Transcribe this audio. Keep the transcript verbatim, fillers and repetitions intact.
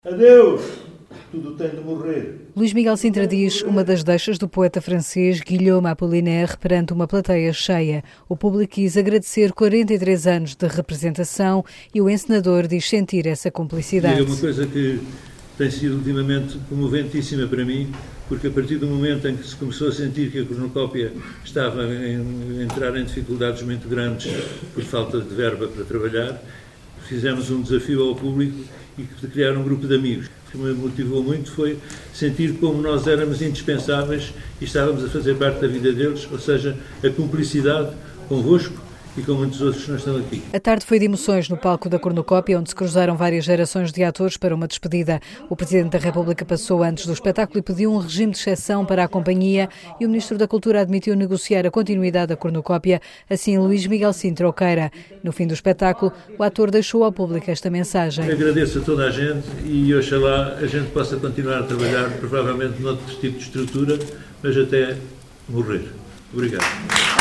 Adeus! Tudo tem de morrer. Luís Miguel Sintra diz uma das deixas do poeta francês Guillaume Apollinaire perante uma plateia cheia. O público quis agradecer quarenta e três anos de representação e o encenador diz sentir essa cumplicidade. E é uma coisa que tem sido ultimamente comoventíssima para mim, porque a partir do momento em que se começou a sentir que a cornucópia estava a entrar em dificuldades muito grandes por falta de verba para trabalhar, fizemos um desafio ao público e de criar um grupo de amigos. O que me motivou muito foi sentir como nós éramos indispensáveis e estávamos a fazer parte da vida deles, ou seja, a cumplicidade convosco e com muitos outros que não estão aqui. A tarde foi de emoções no palco da Cornucópia, onde se cruzaram várias gerações de atores para uma despedida. O Presidente da República passou antes do espetáculo e pediu um regime de exceção para a companhia e o Ministro da Cultura admitiu negociar a continuidade da Cornucópia, assim Luís Miguel Sintra o queira. No fim do espetáculo, o ator deixou ao público esta mensagem. Agradeço a toda a gente e oxalá a gente possa continuar a trabalhar, provavelmente noutro tipo de estrutura, mas até morrer. Obrigado.